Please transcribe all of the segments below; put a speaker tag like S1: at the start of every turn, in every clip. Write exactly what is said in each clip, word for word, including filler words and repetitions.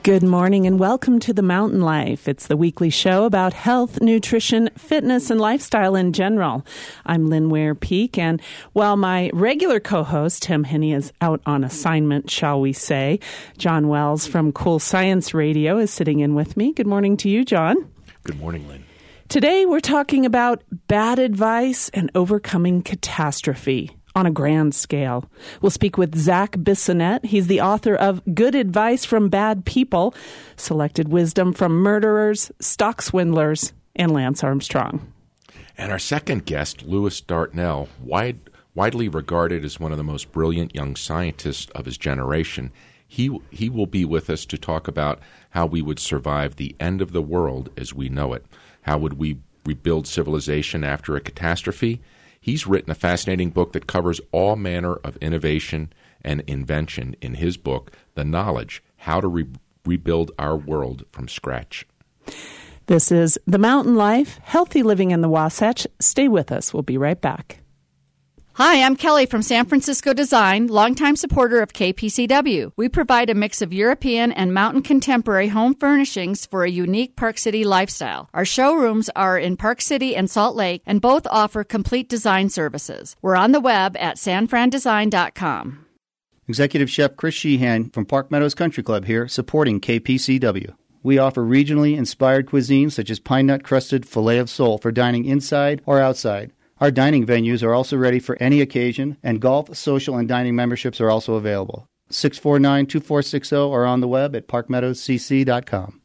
S1: Good morning and welcome to The Mountain Life. It's the weekly show about health, nutrition, fitness, and lifestyle in general. I'm Lynn Ware-Peak, and while my regular co-host, Tim Henney, is out on assignment, shall we say, John Wells from Cool Science Radio is sitting in with me. Good morning to you, John.
S2: Good morning, Lynn. Today
S1: we're talking about bad advice and overcoming catastrophe on a grand scale. We'll speak with Zach Bissonette. He's the author of Good Advice from Bad People, Selected Wisdom from Murderers, Stock Swindlers, and Lance Armstrong.
S2: And our second guest, Lewis Dartnell, wide, widely regarded as one of the most brilliant young scientists of his generation. He, he will be with us to talk about how we would survive the end of the world as we know it. How would we rebuild civilization after a catastrophe? He's written a fascinating book that covers all manner of innovation and invention in his book, The Knowledge, How to Re- Rebuild Our World from Scratch.
S1: This is The Mountain Life, Healthy Living in the Wasatch. Stay with us. We'll be right back.
S3: Hi, I'm Kelly from San Francisco Design, longtime supporter of K P C W. We provide a mix of European and mountain contemporary home furnishings for a unique Park City lifestyle. Our showrooms are in Park City and Salt Lake, and both offer complete design services. We're on the web at san fran design dot com.
S4: Executive Chef Chris Sheehan from Park Meadows Country Club here, supporting K P C W. We offer regionally inspired cuisines such as pine nut crusted filet of sole for dining inside or outside. Our dining venues are also ready for any occasion, and golf, social, and dining memberships are also available. six four nine, two four six zero or on the web at park meadows c c dot com.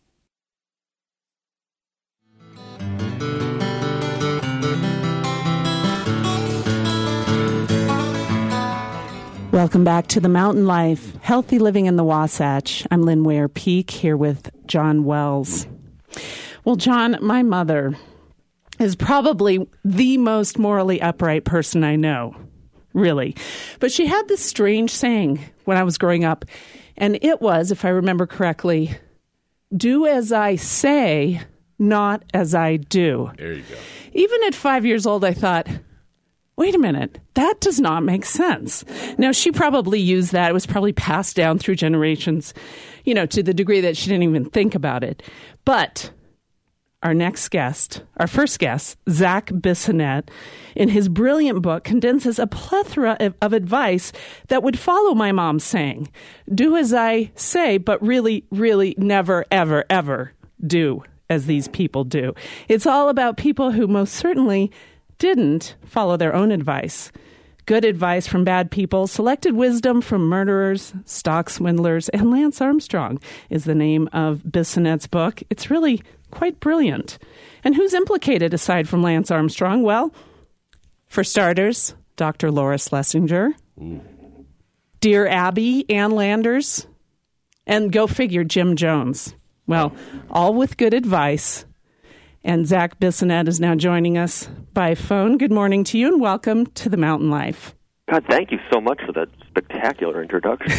S1: Welcome back to The Mountain Life, Healthy Living in the Wasatch. I'm Lynn Ware-Peak here with John Wells. Well, John, my mother is probably the most morally upright person I know, really. But she had this strange saying when I was growing up, and it was, if I remember correctly, do as I say, not as I do.
S2: There you go.
S1: Even at five years old, I thought, wait a minute, that does not make sense. Now, she probably used that. It was probably passed down through generations, you know, to the degree that she didn't even think about it. But our next guest, our first guest, Zach Bissonette, in his brilliant book, condenses a plethora of, of advice that would follow my mom's saying, do as I say, but really, really never, ever, ever do as these people do. It's all about people who most certainly didn't follow their own advice. Good advice from bad people, selected wisdom from murderers, stock swindlers, and Lance Armstrong is the name of Bissonette's book. It's really quite brilliant. And who's implicated aside from Lance Armstrong? Well, for starters, Doctor Laura Schlesinger, Ooh. Dear Abby, Ann Landers, and go figure, Jim Jones. Well, all with good advice. And Zach Bissonette is now joining us by phone. Good morning to you and welcome to The Mountain Life.
S5: God, thank you so much for that spectacular introduction.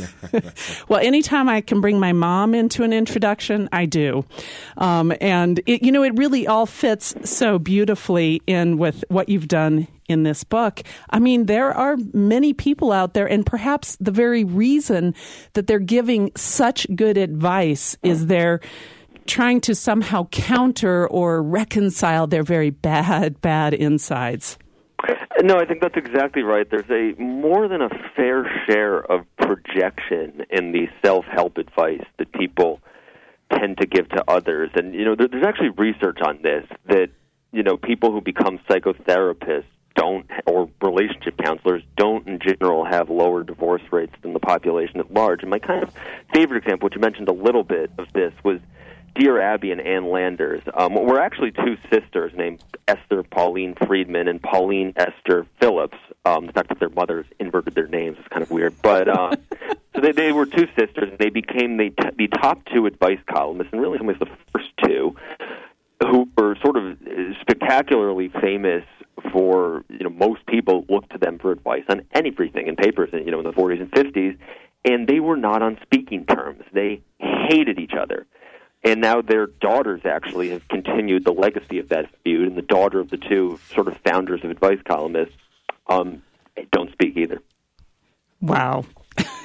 S1: Well, anytime I can bring my mom into an introduction, I do. Um, and, it, you know, it really all fits so beautifully in with what you've done in this book. I mean, there are many people out there, and perhaps the very reason that they're giving such good advice is they're trying to somehow counter or reconcile their very bad, bad insides.
S5: No, I think that's exactly right. There's a more than a fair share of projection in the self-help advice that people tend to give to others. And, you know, there, there's actually research on this, that, you know, people who become psychotherapists don't, or relationship counselors don't in general have lower divorce rates than the population at large. And my kind of favorite example, which you mentioned a little bit of this, was Dear Abby and Ann Landers. Um, we're actually two sisters named Esther Pauline Friedman and Pauline Esther Phillips. Um, the fact that their mothers inverted their names is kind of weird. But uh, so they, they were two sisters, and they became the, t- the top two advice columnists, and really in some ways the first two, who were sort of spectacularly famous for, you know, most people looked to them for advice on everything in papers, you know, in the forties and fifties, and they were not on speaking terms. They hated each other. And now their daughters actually have continued the legacy of that feud, and the daughter of the two sort of founders of advice columnists um, don't speak either.
S1: Wow.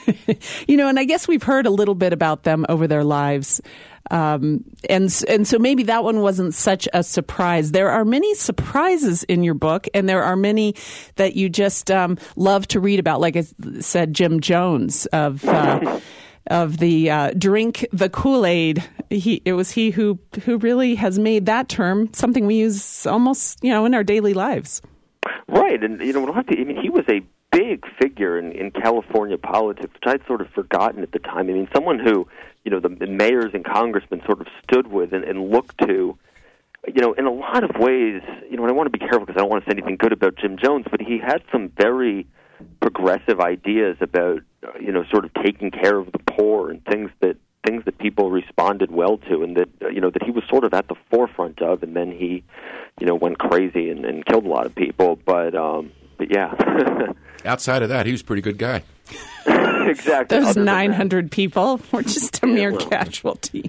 S1: You know, and I guess we've heard a little bit about them over their lives. Um, and, and so maybe that one wasn't such a surprise. There are many surprises in your book, and there are many that you just um, love to read about. Like I said, Jim Jones of uh, of the uh, drink the Kool-Aid. He, it was he who who really has made that term something we use almost, you know, in our daily lives.
S5: Right, and you know, I mean, he was a big figure in, in California politics, which I'd sort of forgotten at the time. I mean, someone who, you know, the, the mayors and congressmen sort of stood with and, and looked to, you know, in a lot of ways, you know, and I want to be careful because I don't want to say anything good about Jim Jones, but he had some very progressive ideas about, you know, sort of taking care of the poor and things that things that people responded well to, and that, you know, that he was sort of at the forefront of, and then he, you know, went crazy and, and killed a lot of people. But, um, but yeah.
S2: Outside of that, he was a pretty good guy.
S5: Exactly.
S1: Those nine hundred people were just a mere yeah, well. casualty.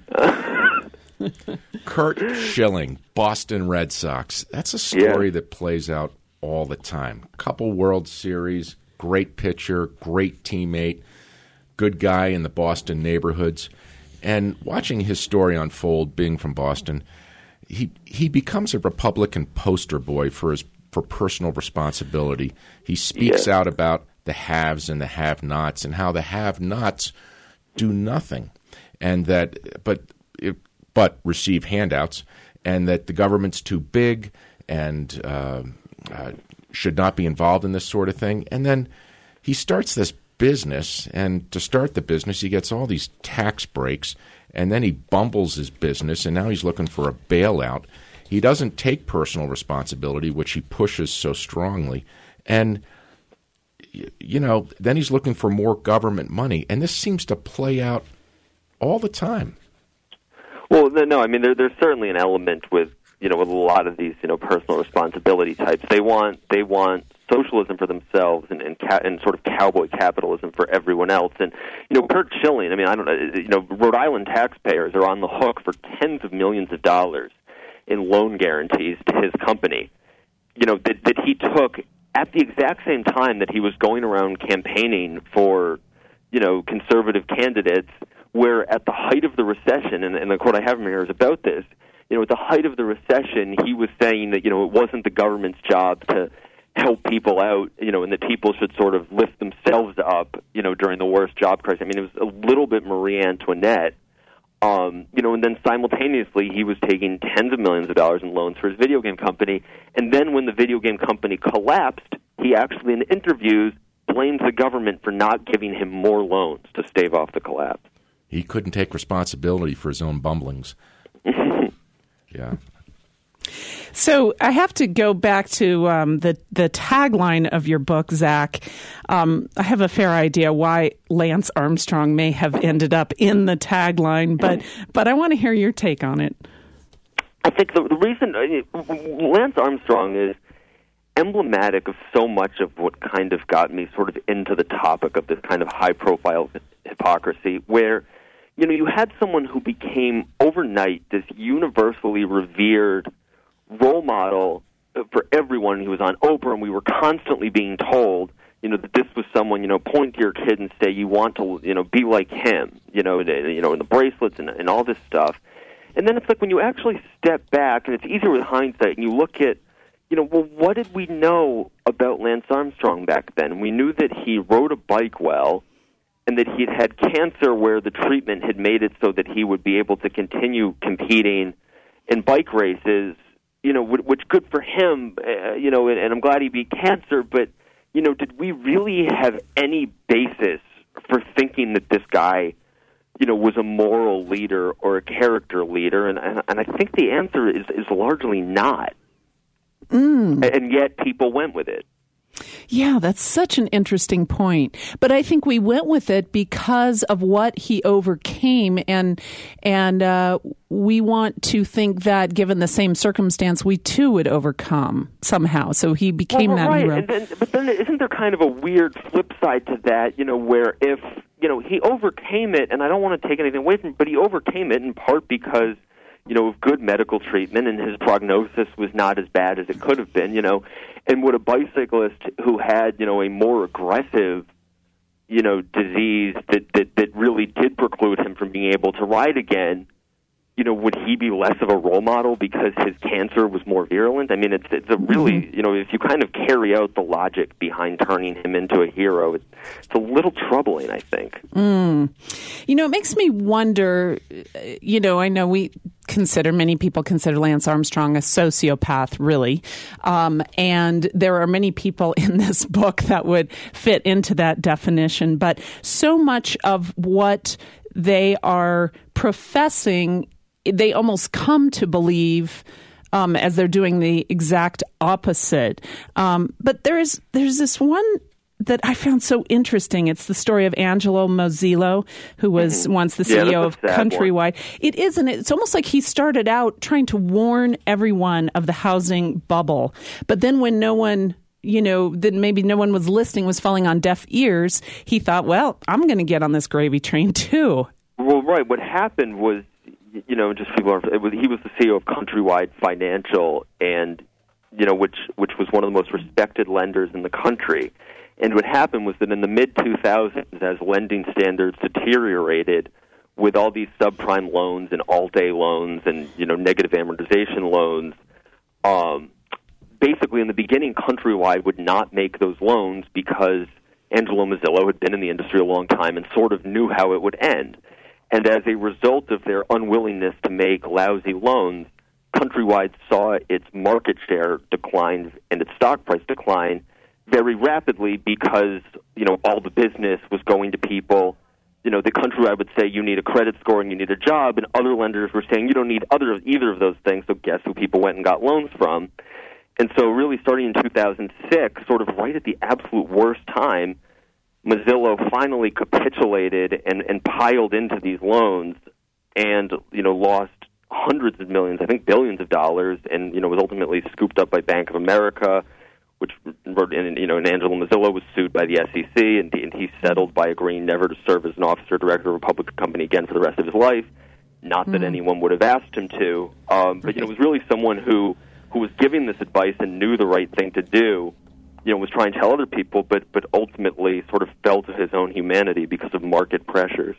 S2: Curt Schilling, Boston Red Sox. That's a story yeah. that plays out all the time. Couple World Series, great pitcher, great teammate, good guy in the Boston neighborhoods. And watching his story unfold, being from Boston, he he becomes a Republican poster boy for his for personal responsibility. He speaks yeah. out about the haves and the have-nots and how the have-nots do nothing, and that but but receive handouts, and that the government's too big and uh, uh, should not be involved in this sort of thing. And then he starts this business, and to start the business, he gets all these tax breaks, and then he bumbles his business, and now he's looking for a bailout. He doesn't take personal responsibility, which he pushes so strongly. And, you know, then he's looking for more government money. And this seems to play out all the time.
S5: Well, no, I mean, there, there's certainly an element with, you know, with a lot of these, you know, personal responsibility types. They want they want socialism for themselves and and, ca- and sort of cowboy capitalism for everyone else. And, you know, Curt Schilling, I mean, I don't know, you know, Rhode Island taxpayers are on the hook for tens of millions of dollars in loan guarantees to his company, you know, that, that he took at the exact same time that he was going around campaigning for, you know, conservative candidates, where at the height of the recession, and, and the quote I have from here is about this, you know, at the height of the recession, he was saying that, you know, it wasn't the government's job to help people out, you know, and that people should sort of lift themselves up, you know, during the worst job crisis. I mean, it was a little bit Marie Antoinette. Um, you know, and then simultaneously he was taking tens of millions of dollars in loans for his video game company. And then when the video game company collapsed, he actually in interviews blames the government for not giving him more loans to stave off the collapse.
S2: He couldn't take responsibility for his own bumblings. Yeah.
S1: So I have to go back to um, the the tagline of your book, Zach. Um, I have a fair idea why Lance Armstrong may have ended up in the tagline, but but I want to hear your take on it.
S5: I think the, the reason uh, Lance Armstrong is emblematic of so much of what kind of got me sort of into the topic of this kind of high-profile hypocrisy, where, you know, you had someone who became overnight this universally revered role model for everyone. He was on Oprah, and we were constantly being told, you know, that this was someone, you know, point to your kid and say you want to, you know, be like him, you know, you know, in the bracelets and, and all this stuff. And then it's like when you actually step back, and it's easier with hindsight, and you look at, you know, well, what did we know about Lance Armstrong back then? We knew that he rode a bike well, and that he had had cancer where the treatment had made it so that he would be able to continue competing in bike races, you know, which good for him, uh, you know, and, and I'm glad he beat cancer, but, you know, did we really have any basis for thinking that this guy, you know, was a moral leader or a character leader? And, and, and I think the answer is, is largely not. Mm. And yet people went with it.
S1: Yeah, that's such an interesting point. But I think we went with it because of what he overcame, and and uh, we want to think that given the same circumstance, we too would overcome somehow. So he became
S5: well,
S1: that
S5: right.
S1: hero.
S5: And then, but then isn't there kind of a weird flip side to that, you know, where if, you know, he overcame it, and I don't want to take anything away from him, but he overcame it in part because, you know, of good medical treatment, and his prognosis was not as bad as it could have been, you know. And would a bicyclist who had, you know, a more aggressive you know, disease that, that, that really did preclude him from being able to ride again, you know, would he be less of a role model because his cancer was more virulent? I mean, it's it's a really, you know, if you kind of carry out the logic behind turning him into a hero, it's, it's a little troubling, I think.
S1: Mm. You know, it makes me wonder, you know, I know we consider, many people consider Lance Armstrong a sociopath, really. Um, and there are many people in this book that would fit into that definition. But so much of what they are professing, they almost come to believe um, as they're doing the exact opposite. Um, but there is there's this one that I found so interesting. It's the story of Angelo Mozilo, who was mm-hmm. once the C E O
S5: yeah,
S1: of Countrywide. One. It isn't. It's almost like he started out trying to warn everyone of the housing bubble. But then when no one, you know, then maybe no one was listening, was falling on deaf ears, he thought, well, I'm going to get on this gravy train too.
S5: Well, right. What happened was, you know, just people are, it was, he was the C E O of Countrywide Financial, and, you know, which which was one of the most respected lenders in the country. And what happened was that in the mid two thousands, as lending standards deteriorated with all these subprime loans and alt-A loans and, you know, negative amortization loans, um, basically in the beginning, Countrywide would not make those loans because Angelo Mozilo had been in the industry a long time and sort of knew how it would end. And as a result of their unwillingness to make lousy loans, Countrywide saw its market share decline and its stock price decline very rapidly because, you know, all the business was going to people. You know, the Countrywide would say you need a credit score and you need a job, and other lenders were saying you don't need other either of those things, so guess who people went and got loans from? And so really starting in two thousand six, sort of right at the absolute worst time, Mozilo finally capitulated and, and piled into these loans and, you know, lost hundreds of millions, I think billions of dollars, and, you know, was ultimately scooped up by Bank of America, which, and, you know, and Angelo Mozilo was sued by the S E C, and, and he settled by agreeing never to serve as an officer or director of a public company again for the rest of his life. Not that mm. anyone would have asked him to, um, but, you know, it was really someone who, who was giving this advice and knew the right thing to do, you know, was trying to tell other people, but but ultimately sort of fell to his own humanity because of market pressures.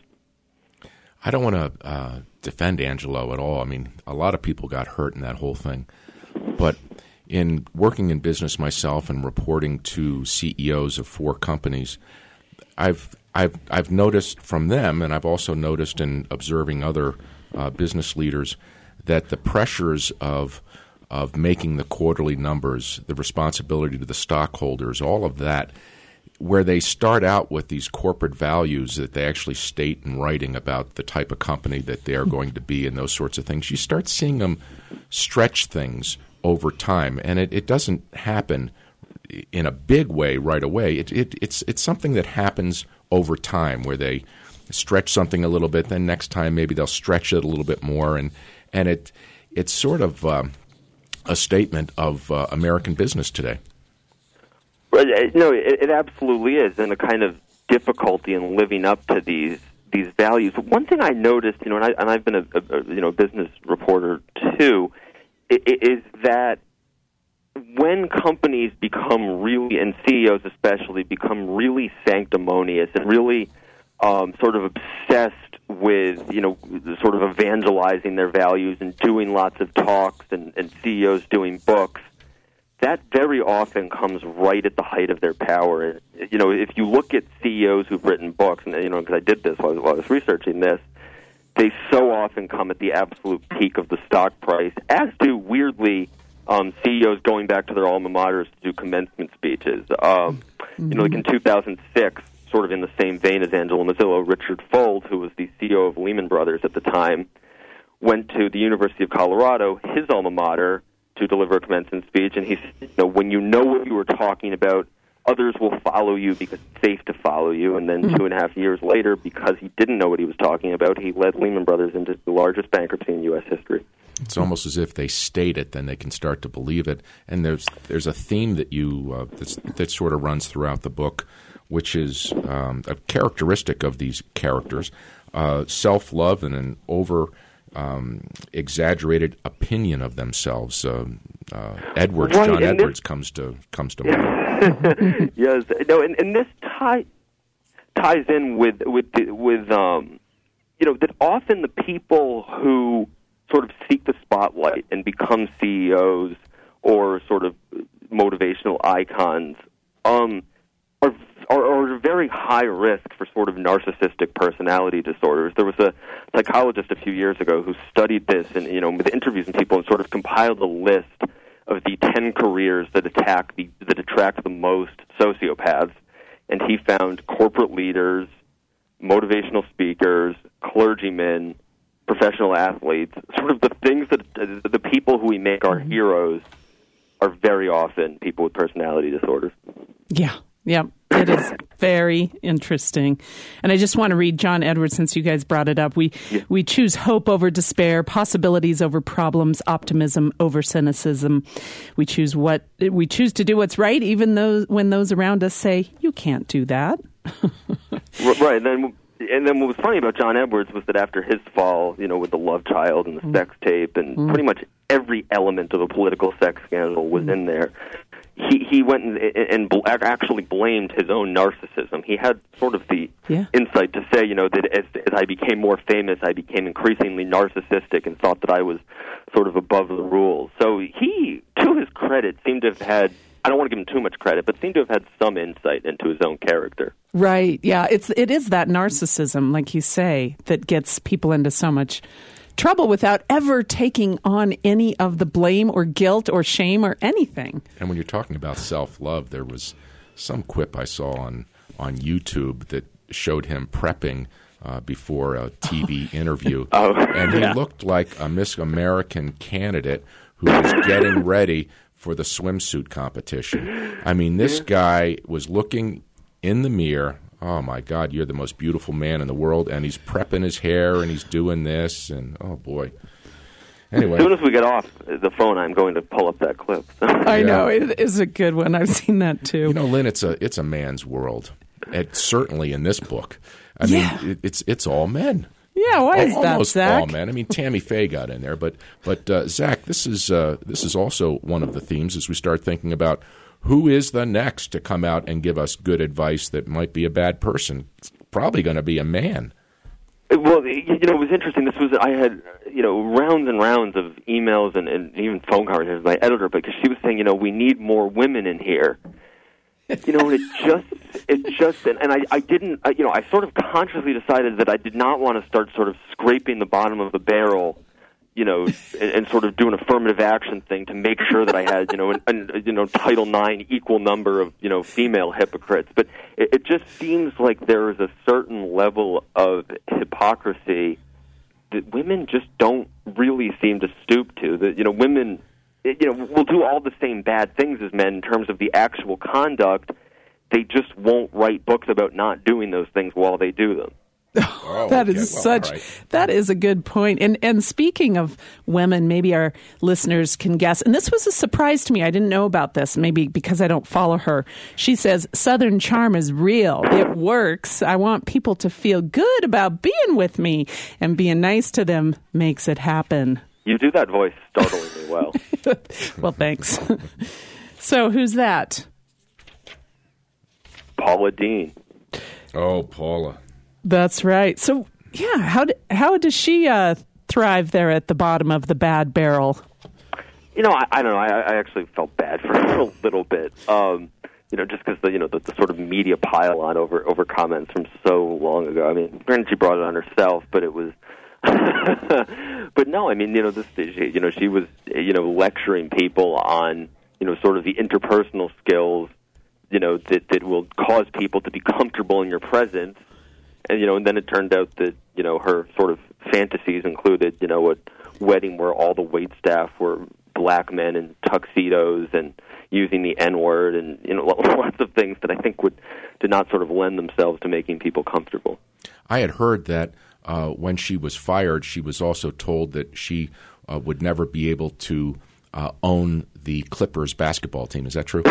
S2: I don't want to uh, defend Angelo at all. I mean, a lot of people got hurt in that whole thing. But in working in business myself and reporting to C E Os of four companies, I've I've I've noticed from them, and I've also noticed in observing other uh, business leaders, that the pressures of of making the quarterly numbers, the responsibility to the stockholders, all of that, where they start out with these corporate values that they actually state in writing about the type of company that they are going to be and those sorts of things, you start seeing them stretch things over time. And it, it doesn't happen in a big way right away. It, it, it's, it's something that happens over time where they stretch something a little bit, then next time maybe they'll stretch it a little bit more. And, and it it's sort of um, a statement of uh, American business today.
S5: Well, no, it, it absolutely is, and a kind of difficulty in living up to these these values. But one thing I noticed, you know, and, I, and I've been a, a you know business reporter too, is that when companies become really, and C E Os especially, become really sanctimonious and really um, sort of obsessed with, you know, sort of evangelizing their values and doing lots of talks and, and C E Os doing books, that very often comes right at the height of their power. You know, if you look at C E Os who've written books, and, you know, because I did this while, while I was researching this, they so often come at the absolute peak of the stock price, as do, weirdly, um, C E Os going back to their alma maters to do commencement speeches. Um, mm-hmm. You know, like in two thousand six, sort of in the same vein as Angelo Mozilo, Richard Fuld, who was the C E O of Lehman Brothers at the time, went to the University of Colorado, his alma mater, to deliver a commencement speech, and he said, you know, when you know what you were talking about, others will follow you because it's safe to follow you. And then mm-hmm. two and a half years later, because he didn't know what he was talking about, he led Lehman Brothers into the largest bankruptcy in U S history.
S2: It's almost as if they state it, then they can start to believe it. And there's there's a theme that you uh, that's, that sort of runs throughout the book, which is um, a characteristic of these characters, uh, self-love and an over um, exaggerated opinion of themselves. Uh, uh, Edwards,
S5: right,
S2: John Edwards
S5: this,
S2: comes to comes to mind.
S5: Yes, no, and, and this tie ties in with with the, with um, you know, that often the people who sort of seek the spotlight and become C E Os or sort of motivational icons um, are, are are very high risk for sort of narcissistic personality disorders. There was a psychologist a few years ago who studied this and, you know, with interviews and people, and sort of compiled a list of the ten careers that attack the that attract the most sociopaths, and he found corporate leaders, motivational speakers, clergymen, professional athletes, sort of the things that uh, the people who we make our heroes are very often people with personality disorders.
S1: Yeah, yeah, it is very interesting. And I just want to read John Edwards, since you guys brought it up. We yeah. we choose hope over despair, possibilities over problems, optimism over cynicism. We choose what we choose to do what's right, even though when those around us say you can't do that.
S5: Right. Then. And then what was funny about John Edwards was that after his fall, you know, with the love child and the mm. sex tape and mm. pretty much every element of a political sex scandal was mm. in there, he he went and, and bl- actually blamed his own narcissism. He had sort of the yeah. insight to say, you know, that as, as I became more famous, I became increasingly narcissistic and thought that I was sort of above the rules. So he, to his credit, seemed to have had, I don't want to give him too much credit, but seemed to have had some insight into his own character.
S1: Right. Yeah. It's it is that narcissism, like you say, that gets people into so much trouble without ever taking on any of the blame or guilt or shame or anything.
S2: And when you're talking about self-love, there was some quip I saw on on YouTube that showed him prepping uh, before a T V interview,
S5: oh,
S2: and he
S5: yeah.
S2: looked like a Miss American candidate who was getting ready for the swimsuit competition. I mean, this guy was looking in the mirror. Oh, my God, you're the most beautiful man in the world. And he's prepping his hair, and he's doing this, and oh, boy. Anyway.
S5: As soon as we get off the phone, I'm going to pull up that clip.
S1: I
S2: yeah.
S1: know. It is a good one. I've seen that, too.
S2: You know, Lynn, it's a it's a man's world. It, certainly in this book. I
S1: yeah.
S2: mean, it, it's it's all men.
S1: Yeah, why is that,
S2: Almost
S1: Zach?
S2: all men. I mean, Tammy Faye got in there, but but uh, Zach, this is uh, this is also one of the themes as we start thinking about who is the next to come out and give us good advice that might be a bad person. It's probably going to be a man.
S5: Well, you know, it was interesting. This was I had you know rounds and rounds of emails and, and even phone conversations with my editor because she was saying, you know, we need more women in here. You know, it just, it just, and, and I, I didn't, I, you know, I sort of consciously decided that I did not want to start sort of scraping the bottom of the barrel, you know, and, and sort of do an affirmative action thing to make sure that I had, you know, an, an you know, Title nine equal number of, you know, female hypocrites. But it, it just seems like there is a certain level of hypocrisy that women just don't really seem to stoop to. That, you know, women, you know, will do all the same bad things as men in terms of the actual conduct. They just won't write books about not doing those things while they do them.
S2: Oh,
S1: that
S2: okay.
S1: is
S2: well,
S1: such.
S2: right.
S1: That is a good point. And and speaking of women, maybe our listeners can guess. And this was a surprise to me. I didn't know about this. Maybe because I don't follow her. She says Southern charm is real. It works. I want people to feel good about being with me, and being nice to them makes it happen.
S5: You do that voice startlingly well.
S1: Well, thanks. So, who's that?
S5: Paula Deen.
S2: Oh, Paula.
S1: That's right. So, yeah, how d- how does she uh, thrive there at the bottom of the bad barrel?
S5: You know, I, I don't know. I, I actually felt bad for her a little bit. Um, you know, just because the you know the, the sort of media pile on over over comments from so long ago. I mean, granted, she brought it on herself, but it was. But no, I mean, you know, this, you know, she was, you know, lecturing people on, you know, sort of the interpersonal skills, you know, that that will cause people to be comfortable in your presence, and you know, and then it turned out that, you know, her sort of fantasies included, you know, a wedding where all the wait staff were black men in tuxedos and using the N-word, and you know, lots of things that I think would did not sort of lend themselves to making people comfortable.
S2: I had heard that. Uh, when she was fired, she was also told that she uh, would never be able to uh, own the Clippers basketball team. Is that true?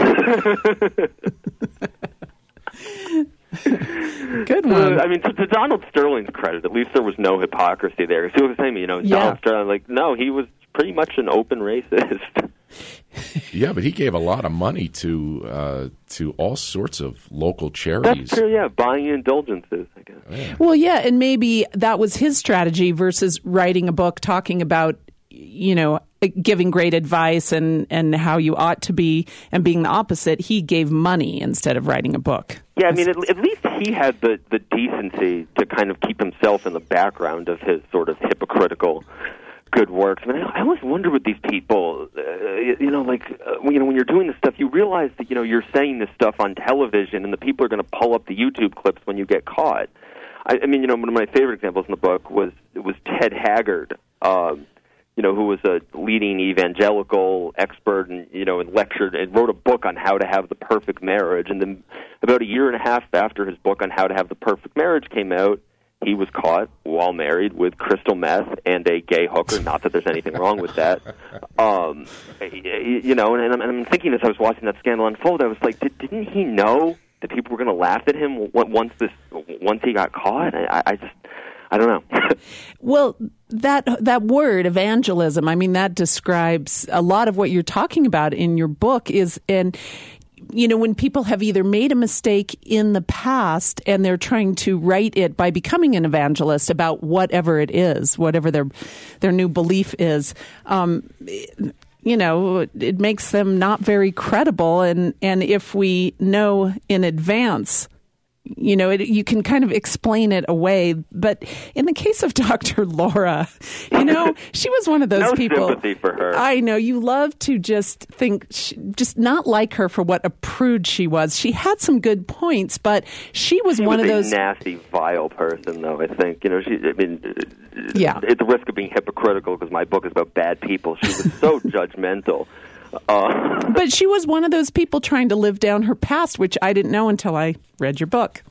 S1: Good one.
S5: Uh, I mean, to, to Donald Sterling's credit, at least there was no hypocrisy there. He was saying, you know,
S1: Yeah.
S5: Donald Sterling, like, no, he was pretty much an open racist.
S2: Yeah, but he gave a lot of money to uh, to all sorts of local charities.
S5: That's true, yeah, buying indulgences, I guess.
S2: Yeah.
S1: Well, yeah, and maybe that was his strategy versus writing a book talking about, you know, giving great advice and, and how you ought to be, and being the opposite. He gave money instead of writing a book.
S5: Yeah, I mean, at, at least he had the, the decency to kind of keep himself in the background of his sort of hypocritical good works. I mean, I always wonder with these people, uh, you know, like, uh, you know, when you're doing this stuff, you realize that, you know, you're saying this stuff on television, and the people are going to pull up the YouTube clips when you get caught. I, I mean, you know, one of my favorite examples in the book was it was Ted Haggard, um, you know, who was a leading evangelical expert and, you know, and lectured and wrote a book on how to have the perfect marriage. And then about a year and a half after his book on how to have the perfect marriage came out, he was caught while married with crystal meth and a gay hooker. Not that there's anything wrong with that. Um, you know, and I'm, and I'm thinking as I was watching that scandal unfold, I was like, did, didn't he know that people were going to laugh at him once this once he got caught? I, I just, I don't know.
S1: Well, that that word evangelism, I mean, that describes a lot of what you're talking about in your book. Is and you know, when people have either made a mistake in the past and they're trying to right it by becoming an evangelist about whatever it is, whatever their their new belief is, um, you know, it makes them not very credible. And, and if we know in advance, you know, it, you can kind of explain it away. But in the case of Doctor Laura, you know, she was one of those
S5: no
S1: people.
S5: Sympathy for her.
S1: I know you love to just think, just not like her for what a prude she was. She had some good points, but she was
S5: she
S1: one
S5: was
S1: of those
S5: a nasty, vile person, though. I think, you know, she. I mean,
S1: yeah.
S5: At the risk of being hypocritical, because my book is about bad people, she was so judgmental. Uh,
S1: but she was one of those people trying to live down her past, which I didn't know until I read your book.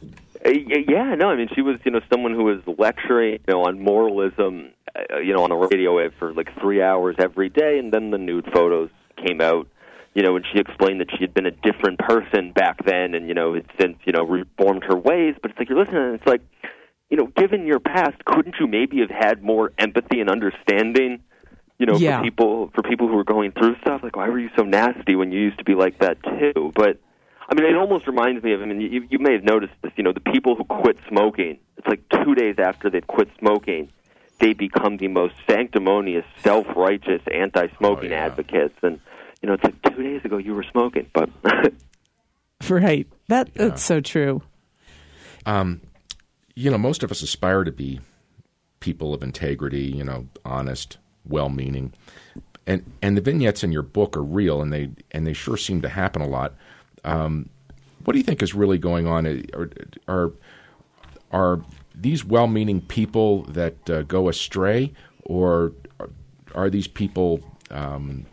S5: Yeah, no, I mean, she was, you know, someone who was lecturing, you know, on moralism, uh, you know, on the radio wave for like three hours every day, and then the nude photos came out, you know, and she explained that she had been a different person back then, and, you know, had since, you know, reformed her ways. But it's like, you're listening, and it's like, you know, given your past, couldn't you maybe have had more empathy and understanding? You know,
S1: yeah.
S5: for people for people who were going through stuff, like, why were you so nasty when you used to be like that too? But I mean, it almost reminds me of. I mean, you, you may have noticed this. You know, the people who quit smoking. It's like two days after they've quit smoking, they become the most sanctimonious, self-righteous, anti-smoking
S2: oh, yeah.
S5: advocates. And you know, it's like two days ago you were smoking, but
S1: right. That
S2: yeah.
S1: that's so true.
S2: Um, you know, most of us aspire to be people of integrity. You know, honest, well-meaning, and and the vignettes in your book are real, and they and they sure seem to happen a lot. Um, what do you think is really going on? Are are, are these well-meaning people that uh, go astray, or are, are these people, um,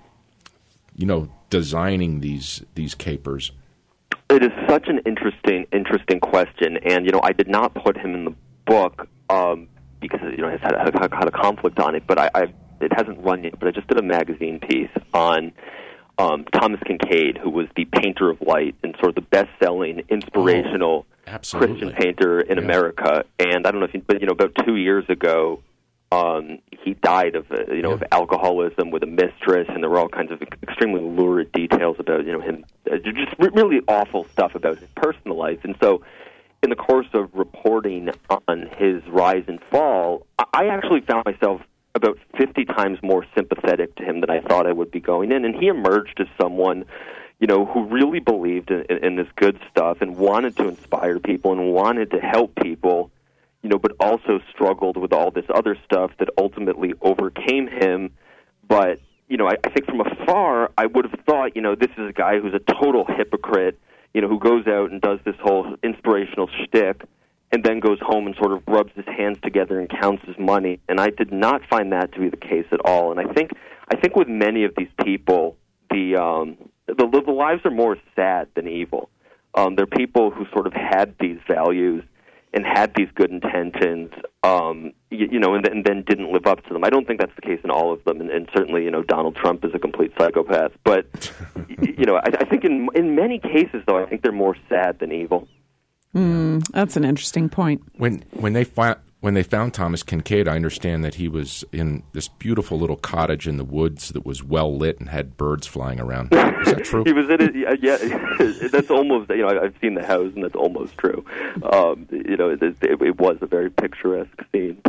S2: you know, designing these these capers?
S5: It is such an interesting interesting question, and you know, I did not put him in the book um, because you know it's had a, had a conflict on it, but I. I It hasn't run yet, but I just did a magazine piece on um, Thomas Kincaid, who was the painter of light and sort of the best-selling, inspirational
S2: oh,
S5: Christian painter in
S2: yeah.
S5: America. And I don't know if you, but you know, about two years ago, um, he died of uh, you know
S2: yeah.
S5: of alcoholism with a mistress, and there were all kinds of extremely lurid details about you know him, uh, just really awful stuff about his personal life. And so, in the course of reporting on his rise and fall, I actually found myself about fifty times more sympathetic to him than I thought I would be going in. And he emerged as someone, you know, who really believed in, in, in this good stuff and wanted to inspire people and wanted to help people, you know, but also struggled with all this other stuff that ultimately overcame him. But, you know, I, I think from afar, I would have thought, you know, this is a guy who's a total hypocrite, you know, who goes out and does this whole inspirational shtick, and then goes home and sort of rubs his hands together and counts his money. And I did not find that to be the case at all. And I think I think with many of these people, the um, the, the lives are more sad than evil. Um, they're people who sort of had these values and had these good intentions, um, you, you know, and, and then didn't live up to them. I don't think that's the case in all of them, and, and certainly, you know, Donald Trump is a complete psychopath. But, you know, I, I think in in many cases, though, I think they're more sad than evil.
S1: Mm, that's an interesting point.
S2: When when they fi- when they found Thomas Kincaid, I understand that he was in this beautiful little cottage in the woods that was well lit and had birds flying around. Is that true?
S5: He was in it. Yeah, that's almost. You know, I've seen the house, and that's almost true. Um, you know, it, it, it was a very picturesque scene.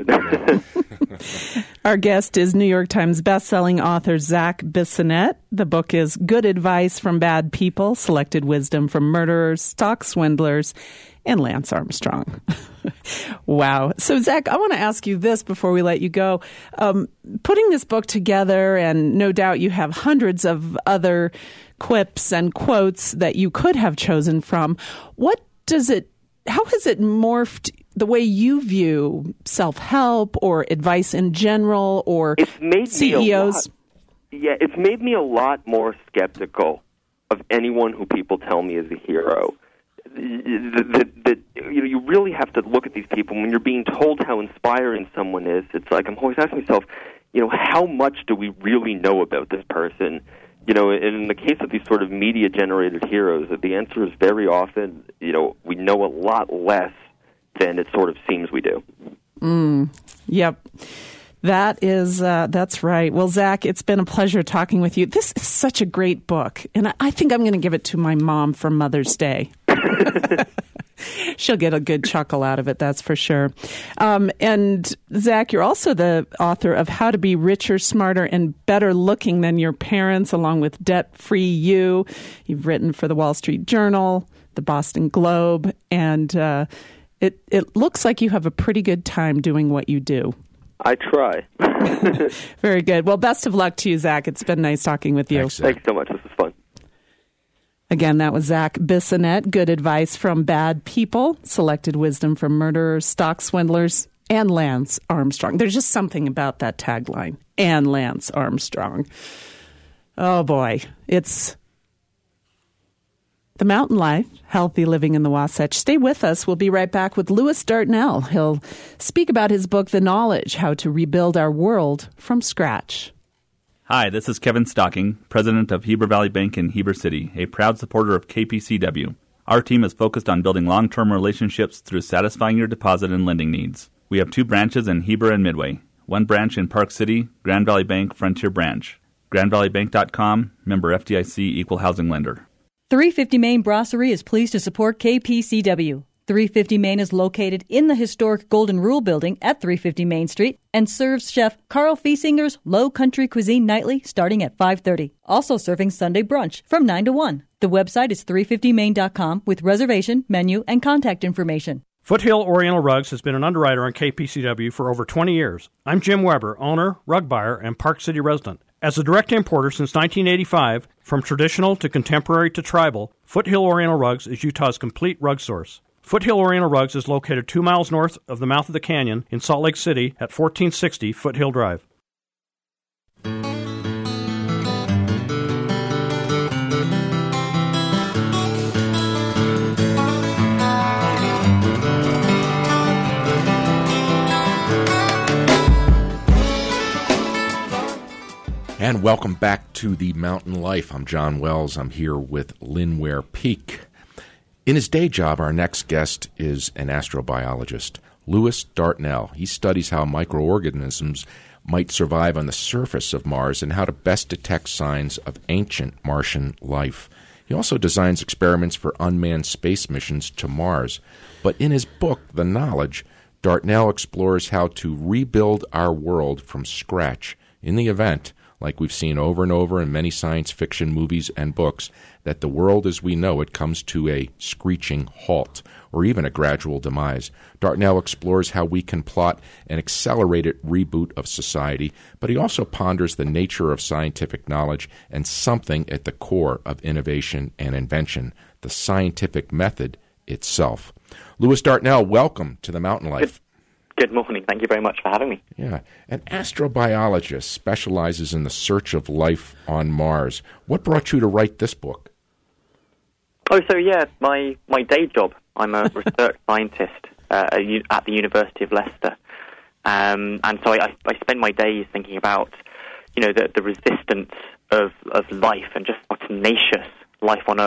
S1: Our guest is New York Times bestselling author Zach Bissonnette. The book is Good Advice from Bad People, Selected Wisdom from Murderers, Stock Swindlers, and Lance Armstrong. Wow. So, Zach, I want to ask you this before we let you go. Um, putting this book together, and no doubt you have hundreds of other quips and quotes that you could have chosen from, what does it, how has it morphed the way you view self-help or advice in general or
S5: it's made
S1: C E Os?
S5: Me a lot, yeah, it's made me a lot more skeptical of anyone who people tell me is a hero. That, that you know, you really have to look at these people when you're being told how inspiring someone is. It's like I'm always asking myself, you know, how much do we really know about this person? You know, and in the case of these sort of media-generated heroes, the answer is very often, you know, we know a lot less than it sort of seems we do.
S1: Mm, yep. That is, uh, that's right. Well, Zach, it's been a pleasure talking with you. This is such a great book, and I think I'm going to give it to my mom for Mother's Day. She'll get a good chuckle out of it, that's for sure. Um, and Zach, you're also the author of How to Be Richer, Smarter, and Better Looking Than Your Parents, along with Debt-Free You. You've written for the Wall Street Journal, the Boston Globe, and uh, it, it looks like you have a pretty good time doing what you do.
S5: I try.
S1: Very good. Well, best of luck to you, Zach. It's been nice talking with you.
S2: Thanks, Zach.
S5: Thanks so much. This was fun.
S1: Again, that was Zach Bissonnette. Good advice from bad people, selected wisdom from murderers, stock swindlers, and Lance Armstrong. There's just something about that tagline, and Lance Armstrong. Oh, boy. It's The Mountain Life, Healthy Living in the Wasatch. Stay with us. We'll be right back with Lewis Dartnell. He'll speak about his book, The Knowledge, How to Rebuild Our World from Scratch.
S6: Hi, this is Kevin Stocking, president of Heber Valley Bank in Heber City, a proud supporter of K P C W. Our team is focused on building long-term relationships through satisfying your deposit and lending needs. We have two branches in Heber and Midway, one branch in Park City, Grand Valley Bank Frontier Branch. grand valley bank dot com, member F D I C, equal housing lender.
S7: three fifty Main Brasserie is pleased to support K P C W. three fifty Main is located in the historic Golden Rule Building at three fifty Main Street and serves Chef Carl Fiesinger's Low Country Cuisine nightly starting at five thirty. Also serving Sunday brunch from nine to one. The website is three fifty main dot com with reservation, menu, and contact information.
S8: Foothill Oriental Rugs has been an underwriter on K P C W for over twenty years. I'm Jim Weber, owner, rug buyer, and Park City resident. As a direct importer since nineteen eighty-five, from traditional to contemporary to tribal, Foothill Oriental Rugs is Utah's complete rug source. Foothill Oriental Rugs is located two miles north of the mouth of the canyon in Salt Lake City at fourteen sixty Foothill Drive.
S2: And welcome back to The Mountain Life. I'm John Wells. I'm here with Lynn Ware Peak. In his day job, our next guest is an astrobiologist, Lewis Dartnell. He studies how microorganisms might survive on the surface of Mars and how to best detect signs of ancient Martian life. He also designs experiments for unmanned space missions to Mars. But in his book, The Knowledge, Dartnell explores how to rebuild our world from scratch in the event, like we've seen over and over in many science fiction movies and books, that the world as we know it comes to a screeching halt, or even a gradual demise. Dartnell explores how we can plot an accelerated reboot of society, but he also ponders the nature of scientific knowledge and something at the core of innovation and invention, the scientific method itself. Lewis Dartnell, welcome to The Mountain Life.
S9: Good morning. Thank you very much for having me.
S2: Yeah. An astrobiologist specializes in the search of life on Mars. What brought you to write this book?
S9: Oh, so yeah, my, my day job, I'm a research scientist uh, at the University of Leicester. Um, and so I, I spend my days thinking about, you know, the, the resistance of, of life and just how tenacious life on Earth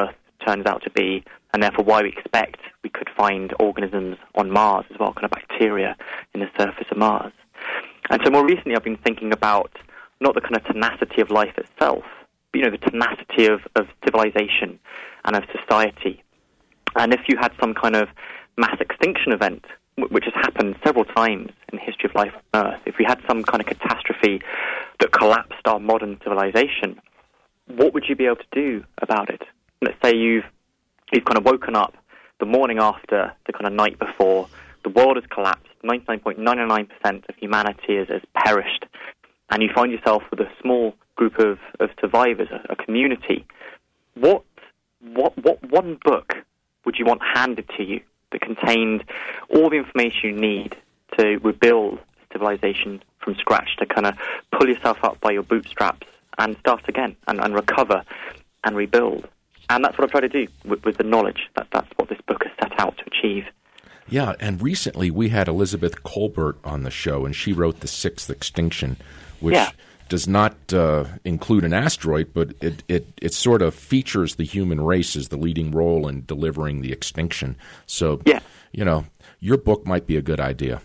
S9: turns out to be, and therefore why we expect we could find organisms on Mars as well, kind of bacteria in the surface of Mars. And so more recently I've been thinking about not the kind of tenacity of life itself, but, you know, the tenacity of, of civilization and of society. And if you had some kind of mass extinction event, which has happened several times in the history of life on Earth, if we had some kind of catastrophe that collapsed our modern civilization, what would you be able to do about it? Let's say you've you've kind of woken up the morning after, the kind of night before, the world has collapsed, ninety-nine point nine nine percent of humanity has, has perished, and you find yourself with a small group of, of survivors, a, a community. What, what, what one book would you want handed to you that contained all the information you need to rebuild civilization from scratch, to kind of pull yourself up by your bootstraps and start again and, and recover and rebuild? And that's what I've tried to do with, with the knowledge. That, that's what this book has set out to achieve.
S2: Yeah, and recently we had Elizabeth Colbert on the show, and she wrote The Sixth Extinction, which yeah. does not uh, include an asteroid, but it, it, it sort of features the human race as the leading role in delivering the extinction. So, yeah. you know, your book might be a good idea.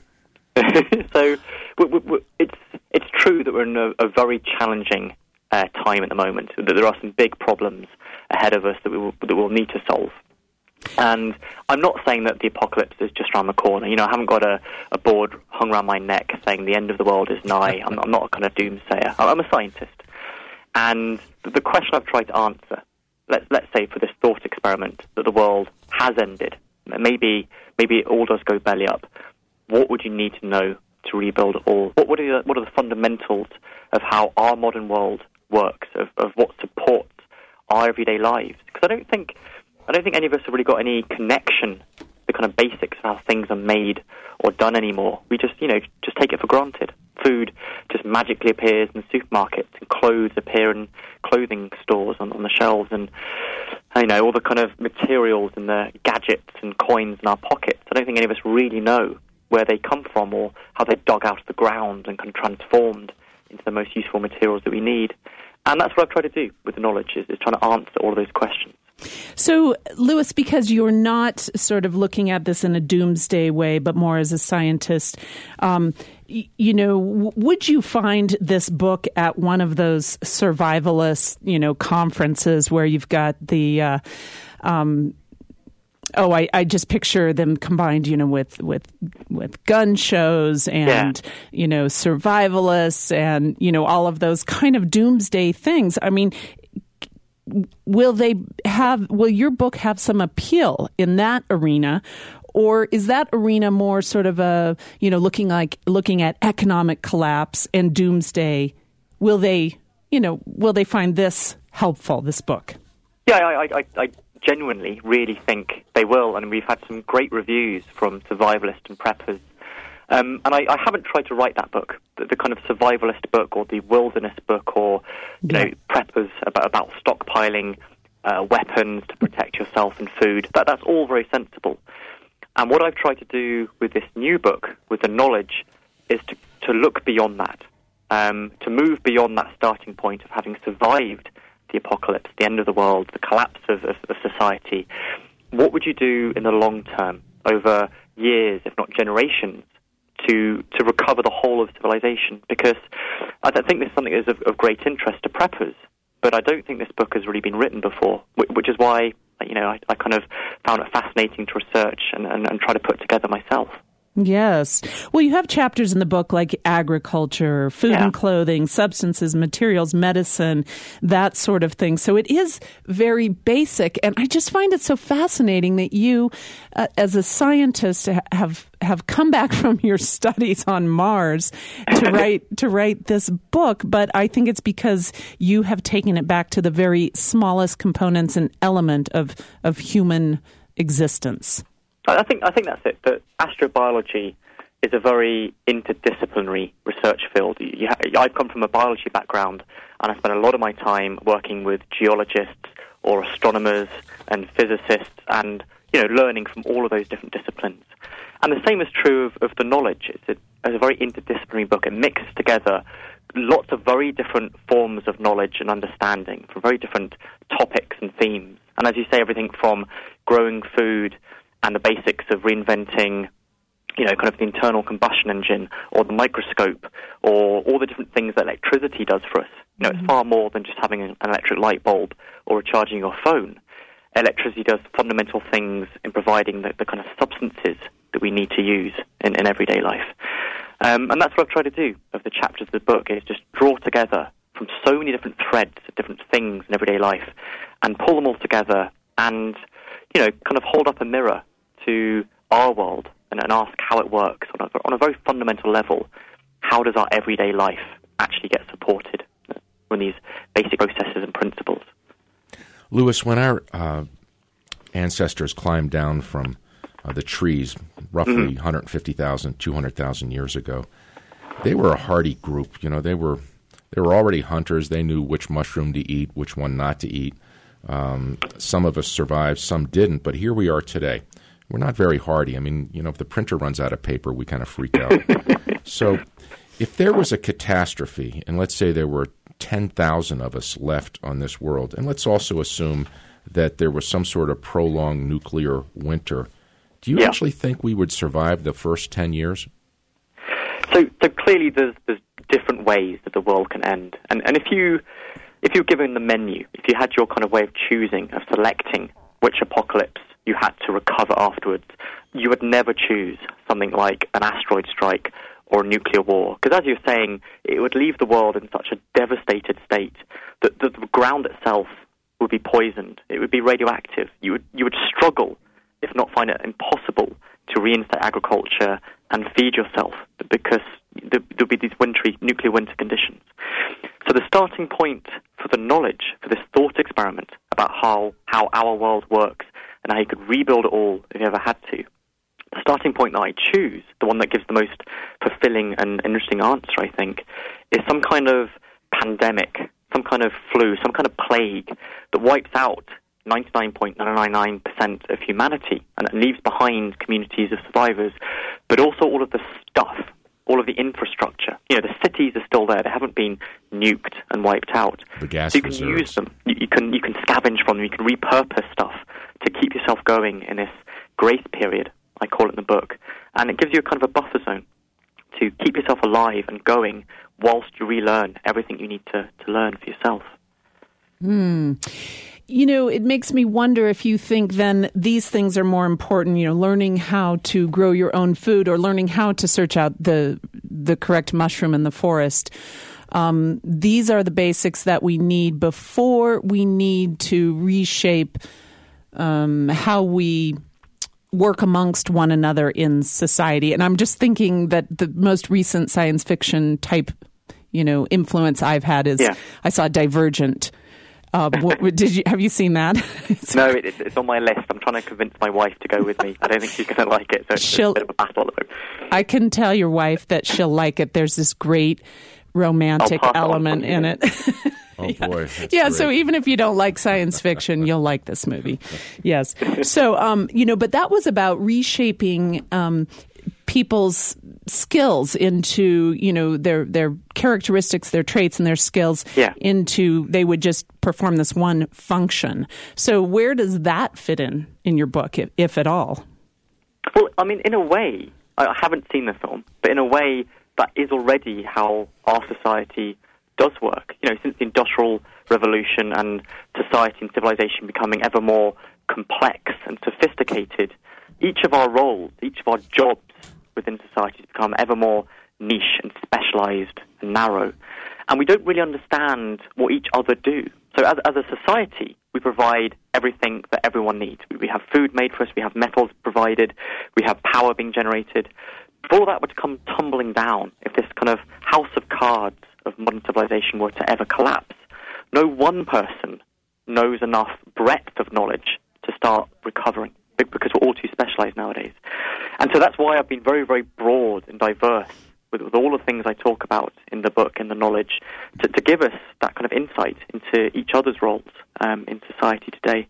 S9: So w- w- it's it's true that we're in a, a very challenging uh, time at the moment, that there are some big problems ahead of us that we will, that we'll need to solve. And I'm not saying that the apocalypse is just around the corner. You know, I haven't got a, a board hung around my neck saying the end of the world is nigh. I'm, I'm not a kind of doomsayer. I'm a scientist. And the question I've tried to answer, let's, let's say for this thought experiment that the world has ended, maybe maybe it all does go belly up, what would you need to know to rebuild it all? What, what, are, the, what are the fundamentals of how our modern world works, of, of what supports our everyday lives? Because I don't think... I don't think any of us have really got any connection, the kind of basics of how things are made or done anymore. We just, you know, just take it for granted. Food just magically appears in the supermarkets, and clothes appear in clothing stores on, on the shelves, and, you know, all the kind of materials and the gadgets and coins in our pockets. I don't think any of us really know where they come from or how they're dug out of the ground and kind of transformed into the most useful materials that we need. And that's what I've tried to do with the knowledge, is, is trying to answer all of those questions.
S1: So, Lewis, because you're not sort of looking at this in a doomsday way, but more as a scientist, um, y- you know, w- would you find this book at one of those survivalist, you know, conferences where you've got the, uh, um, oh, I, I just picture them combined, you know, with with with gun shows and, yeah. you know, survivalists and, you know, all of those kind of doomsday things. I mean, will they have, will your book have some appeal in that arena, or is that arena more sort of a, you know, looking like looking at economic collapse and doomsday? Will they, you know, will they find this helpful, this book?
S9: Yeah, I, I, I genuinely really think they will, and we've had some great reviews from survivalists and preppers. Um, and I, I haven't tried to write that book, the, the kind of survivalist book or the wilderness book or, you yeah. know, preppers about, about stockpiling uh, weapons to protect yourself and food. That, that's all very sensible. And what I've tried to do with this new book, with the knowledge, is to, to look beyond that, um, to move beyond that starting point of having survived the apocalypse, the end of the world, the collapse of, of, of society. What would you do in the long term, over years, if not generations, to to recover the whole of civilization? Because I don't think this is something that is of, of great interest to preppers, but I don't think this book has really been written before, which is why, you know, I, I kind of found it fascinating to research and, and, and try to put together myself.
S1: Yes. Well, you have chapters in the book like agriculture, food yeah. and clothing, substances, materials, medicine, that sort of thing. So it is very basic. And I just find it so fascinating that you, uh, as a scientist, have have come back from your studies on Mars to write to write this book. But I think it's because you have taken it back to the very smallest components and element of of human existence.
S9: I think I think that's it. That astrobiology is a very interdisciplinary research field. You ha- I've come from a biology background, and I spent a lot of my time working with geologists or astronomers and physicists, and you know, learning from all of those different disciplines. And the same is true of, of the knowledge. It's a, it's a very interdisciplinary book. It mixes together lots of very different forms of knowledge and understanding from very different topics and themes. And as you say, everything from growing food and the basics of reinventing, you know, kind of the internal combustion engine or the microscope or all the different things that electricity does for us. You know, mm-hmm. It's far more than just having an electric light bulb or recharging your phone. Electricity does fundamental things in providing the, the kind of substances that we need to use in, in everyday life. Um, and that's what I've tried to do of the chapters of the book, is just draw together from so many different threads of different things in everyday life and pull them all together and, you know, kind of hold up a mirror to our world and, and ask how it works on a, on a very fundamental level. How does our everyday life actually get supported from these basic processes and principles?
S2: Lewis, when our uh, ancestors climbed down from uh, the trees roughly mm. one hundred fifty thousand, two hundred thousand years ago, they were a hardy group. You know, they were they were already hunters. They knew which mushroom to eat, which one not to eat. Um, some of us survived, some didn't, but here we are today. We're not very hardy. I mean, you know, if the printer runs out of paper, we kind of freak out. So if there was a catastrophe, and let's say there were ten thousand of us left on this world, and let's also assume that there was some sort of prolonged nuclear winter, do you yeah. actually think we would survive the first ten years?
S9: So, so clearly there's, there's different ways that the world can end. And, and if, you, if you're given the menu, if you had your kind of way of choosing, of selecting which apocalypse you had to recover afterwards, you would never choose something like an asteroid strike or a nuclear war. Because as you're saying, it would leave the world in such a devastated state that the ground itself would be poisoned. It would be radioactive. You would you would struggle, if not find it impossible, to reinstate agriculture and feed yourself because there would be these wintry, nuclear winter conditions. So the starting point for the knowledge, for this thought experiment about how, how our world works and how you could rebuild it all if you ever had to, the starting point that I choose, the one that gives the most fulfilling and interesting answer, I think, is some kind of pandemic, some kind of flu, some kind of plague that wipes out ninety-nine point nine nine nine percent of humanity and leaves behind communities of survivors, but also all of the stuff, all of the infrastructure. You know, the cities are still there. They haven't been nuked and wiped out.
S2: The gas
S9: so you can
S2: reserves.
S9: use them. You, you can you can scavenge from them. You can repurpose stuff to keep yourself going in this grace period, I call it in the book. And it gives you a kind of a buffer zone to keep yourself alive and going whilst you relearn everything you need to, to learn for yourself.
S1: Hmm. You know, it makes me wonder if you think then these things are more important, you know, learning how to grow your own food or learning how to search out the the correct mushroom in the forest. Um, these are the basics that we need before we need to reshape um, how we work amongst one another in society. And I'm just thinking that the most recent science fiction type, you know, influence I've had is yeah. I saw Divergent. Uh, what, did you have you seen that?
S9: No, it, it's on my list. I'm trying to convince my wife to go with me. I don't think she's going to like it, so it's she'll, a bit of a battle at the moment.
S1: I can tell your wife that she'll like it. There's this great romantic element in it.
S2: Oh,
S1: yeah.
S2: boy.
S1: Yeah,
S2: great.
S1: So even if you don't like science fiction, you'll like this movie. Yes. So, um, you know, but that was about reshaping um, people's skills into, you know, their their characteristics, their traits, and their skills
S9: yeah.
S1: into, they would just perform this one function. So where does that fit in in your book, if, if at all?
S9: Well, I mean, in a way, I haven't seen the film, but in a way, that is already how our society does work. You know, since the Industrial Revolution and society and civilization becoming ever more complex and sophisticated, each of our roles, each of our jobs within society has become ever more niche and specialized and narrow. And we don't really understand what each other do. So as, as a society, we provide everything that everyone needs. We, we have food made for us, we have metals provided, we have power being generated. If all that were to come tumbling down, if this kind of house of cards of modern civilization were to ever collapse, no one person knows enough breadth of knowledge to start recovering, because we're all too specialized nowadays. And so that's why I've been very, very broad and diverse with, with all the things I talk about in the book and the knowledge to, to give us that kind of insight into each other's roles um, in society today,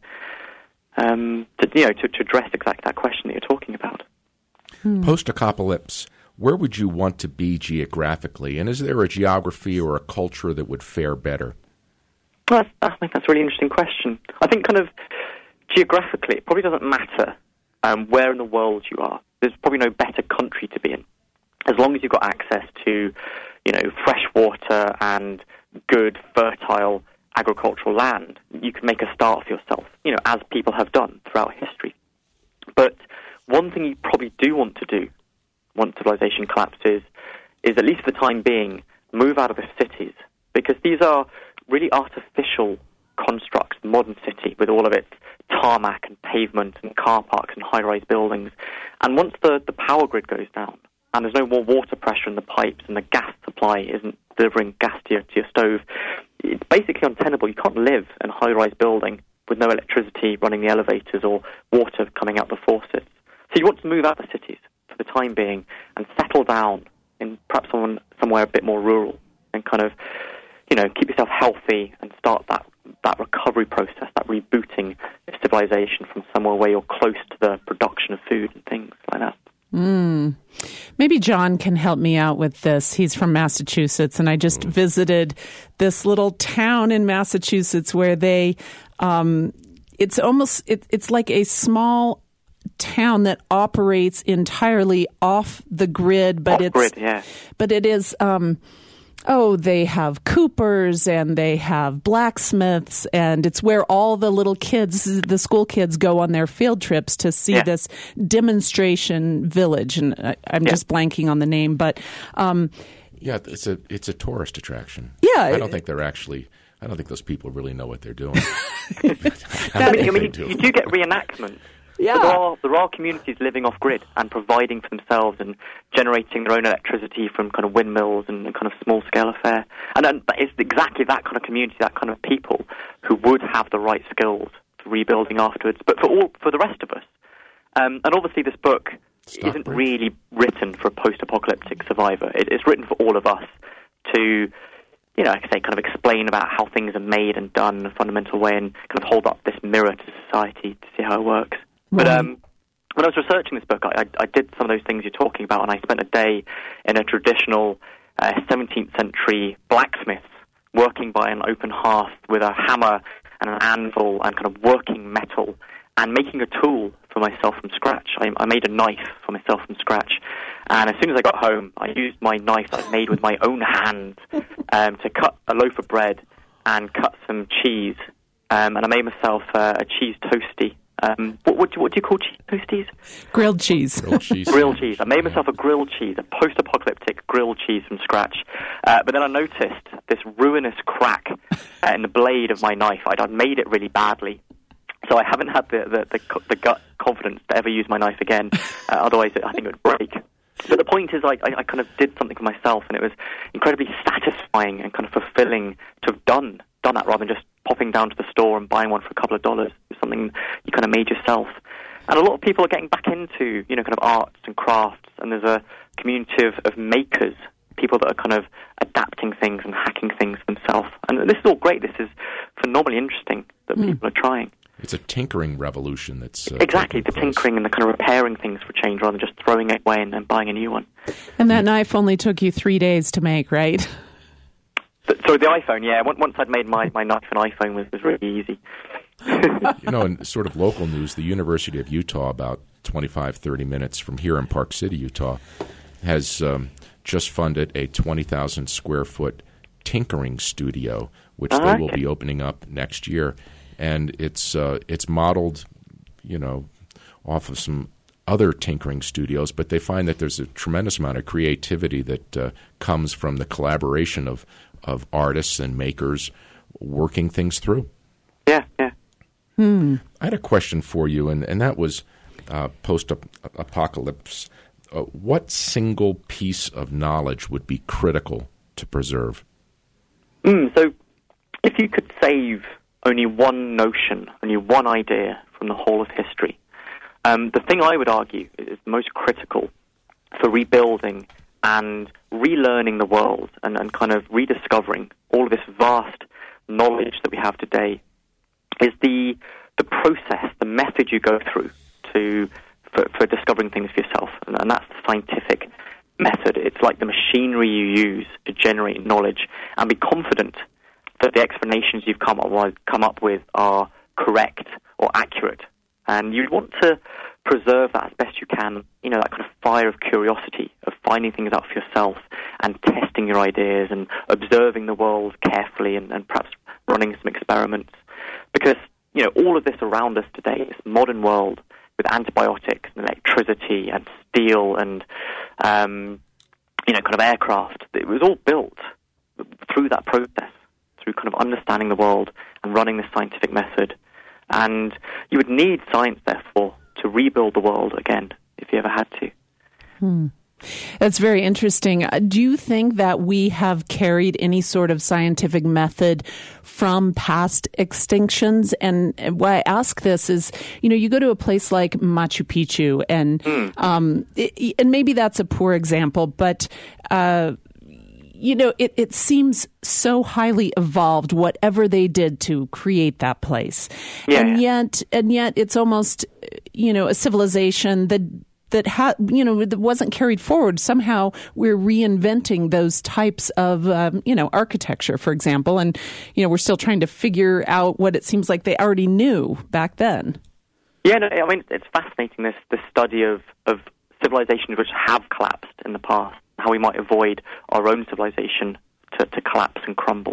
S9: um, to, you know, to, to address exactly that question that you're talking about.
S2: Hmm. Post-apocalypse, where would you want to be geographically? And is there a geography or a culture that would fare better?
S9: Well, that's, I think that's a really interesting question. I think kind of geographically, it probably doesn't matter um, where in the world you are. There's probably no better country to be in. As long as you've got access to, you know, fresh water and good, fertile agricultural land, you can make a start for yourself, you know, as people have done throughout history. But one thing you probably do want to do once civilization collapses is, at least for the time being, move out of the cities, because these are really artificial constructs, the modern city, with all of its tarmac and pavement and car parks and high-rise buildings. And once the, the power grid goes down, and there's no more water pressure in the pipes, and the gas supply isn't delivering gas to your, to your stove, it's basically untenable. You can't live in a high-rise building with no electricity running the elevators or water coming out the faucets. So you want to move out of the cities for the time being and settle down in perhaps someone, somewhere a bit more rural, and kind of, you know, keep yourself healthy and start that, that recovery process, that rebooting of civilization from somewhere where you're close to the production of food and things like that.
S1: Mm. Maybe John can help me out with this. He's from Massachusetts, and I just visited this little town in Massachusetts where they, um, it's almost, it, it's like a small town that operates entirely off the grid, but
S9: off
S1: it's,
S9: grid, yeah.
S1: but it is, um, oh, they have Coopers and they have blacksmiths, and it's where all the little kids, the school kids, go on their field trips to see
S9: yeah.
S1: this demonstration village. And I, I'm yeah. just blanking on the name, but um,
S2: yeah, it's a it's a tourist attraction.
S1: Yeah,
S2: I don't think they're actually. I don't think those people really know what they're doing.
S9: I mean, I mean you, you do get reenactments.
S1: Yeah.
S9: There are, there are communities living off-grid and providing for themselves and generating their own electricity from kind of windmills and kind of small-scale affair. And, and it's exactly that kind of community, that kind of people who would have the right skills for rebuilding afterwards. But for all, for the rest of us, um, and obviously this book
S2: Stop
S9: isn't
S2: break.
S9: really written for a post-apocalyptic survivor. It, it's written for all of us to, you know, like I say, kind of explain about how things are made and done in a fundamental way, and kind of hold up this mirror to society to see how it works. But um, when I was researching this book, I, I, I did some of those things you're talking about, and I spent a day in a traditional uh, seventeenth century blacksmith, working by an open hearth with a hammer and an anvil and kind of working metal and making a tool for myself from scratch. I, I made a knife for myself from scratch, and as soon as I got home, I used my knife that I made with my own hands um, to cut a loaf of bread and cut some cheese, um, and I made myself uh, a cheese toastie. Um, what, what, do, what do you call cheese toasties?
S1: Grilled cheese.
S2: Grilled cheese.
S9: Grilled cheese. I made myself a grilled cheese, a post-apocalyptic grilled cheese from scratch. Uh, but then I noticed this ruinous crack uh, in the blade of my knife. I'd, I'd made it really badly. So I haven't had the, the, the, the gut confidence to ever use my knife again. Uh, otherwise, it, I think it would break. But the point is, I, I, I kind of did something for myself, and it was incredibly satisfying and kind of fulfilling to have done done that rather than just popping down to the store and buying one for a couple of dollars. It's something you kind of made yourself. And a lot of people are getting back into, you know, kind of arts and crafts, and there's a community of, of makers, people that are kind of adapting things and hacking things themselves. And this is all great. This is phenomenally interesting that mm. people are trying.
S2: It's a tinkering revolution that's... Uh,
S9: exactly, the tinkering and the kind of repairing things for change rather than just throwing it away and, and buying a new one.
S1: And that knife only took you three days to make, right?
S9: So the iPhone, yeah. Once I'd made my, my knife an iPhone was, was really easy.
S2: You know, in sort of local news, the University of Utah, about twenty-five, thirty minutes from here in Park City, Utah, has um, just funded a twenty thousand square foot tinkering studio, which
S9: oh,
S2: they
S9: okay.
S2: will be opening up next year. And it's uh, it's modeled, you know, off of some other tinkering studios, but they find that there's a tremendous amount of creativity that uh, comes from the collaboration of, of artists and makers working things through.
S9: Yeah, yeah.
S1: Hmm.
S2: I had a question for you, and, and that was uh, post-apocalypse. Uh, what single piece of knowledge would be critical to preserve?
S9: Mm, so if you could save only one notion, only one idea from the whole of history, um, the thing I would argue is most critical for rebuilding and relearning the world and, and kind of rediscovering all of this vast knowledge that we have today is the the process, the method you go through to for, for discovering things for yourself, and, and that's the scientific method. It's like the machinery you use to generate knowledge and be confident that the explanations you've come up with, come up with are correct or accurate. And you want to preserve that as best you can, you know, that kind of fire of curiosity, of finding things out for yourself and testing your ideas and observing the world carefully and, and perhaps running some experiments. Because, you know, all of this around us today, this modern world with antibiotics and electricity and steel and, um, you know, kind of aircraft, it was all built through that process, through kind of understanding the world and running the scientific method. And you would need science, therefore, to rebuild the world again, if you ever had to.
S1: Hmm. That's very interesting. Do you think that we have carried any sort of scientific method from past extinctions? And why I ask this is, you know, you go to a place like Machu Picchu, and mm. um, it, and maybe that's a poor example, but uh, you know, it, it seems so highly evolved, whatever they did to create that place, yeah, and yeah. yet, and yet, it's almost, you know, a civilization that. that ha- you know that wasn't carried forward. Somehow we're reinventing those types of um, you know architecture, for example, and you know we're still trying to figure out what it seems like they already knew back then.
S9: Yeah, no, I mean it's fascinating this this study of of civilizations which have collapsed in the past, how we might avoid our own civilization to, to collapse and crumble.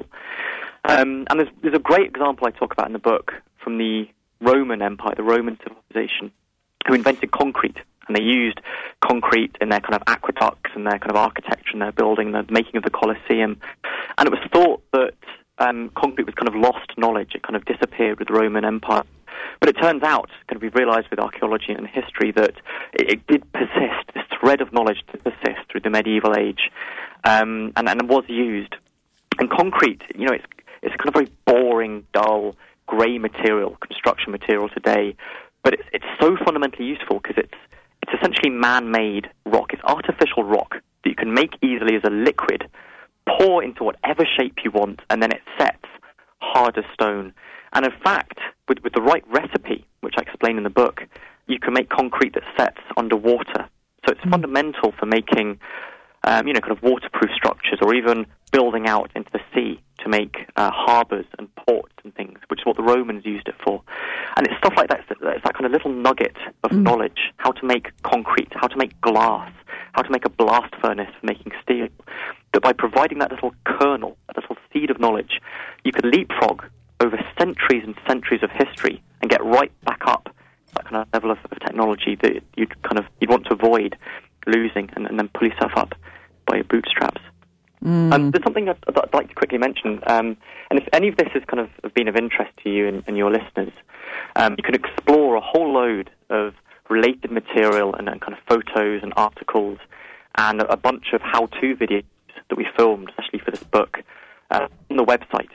S9: Um, and there's there's a great example I talk about in the book from the Roman Empire, the Roman civilization, who invented concrete. And they used concrete in their kind of aqueducts and their kind of architecture and their building, the making of the Colosseum. And it was thought that um, concrete was kind of lost knowledge. It kind of disappeared with the Roman Empire. But it turns out, kind of we've realized with archaeology and history, that it, it did persist. This thread of knowledge did persist through the medieval age, um, and, and it was used. And concrete, you know, it's, it's a kind of very boring, dull, grey material, construction material today. But it's, it's so fundamentally useful because it's It's essentially man-made rock. It's artificial rock that you can make easily as a liquid, pour into whatever shape you want, and then it sets hard as stone. And in fact, with, with the right recipe, which I explain in the book, you can make concrete that sets underwater. So it's mm. fundamental for making, um, you know, kind of waterproof structures, or even building out into the sea to make uh, harbours and ports and things, which is what the Romans used it for. And it's stuff like that. It's that kind of little nugget of mm. knowledge, how to make concrete, how to make glass, how to make a blast furnace for making steel, that by providing that little kernel, that little seed of knowledge, you could leapfrog over centuries and centuries of history and get right back up that kind of level of, of technology that you'd kind of you'd want to avoid losing, and, and then pull yourself up by your bootstraps. Mm. Um, there's something I'd, I'd like to quickly mention, um, and if any of this has kind of been of interest to you and, and your listeners, um, you can explore a whole load of related material and, and kind of photos and articles and a, a bunch of how-to videos that we filmed, especially for this book, uh, on the website,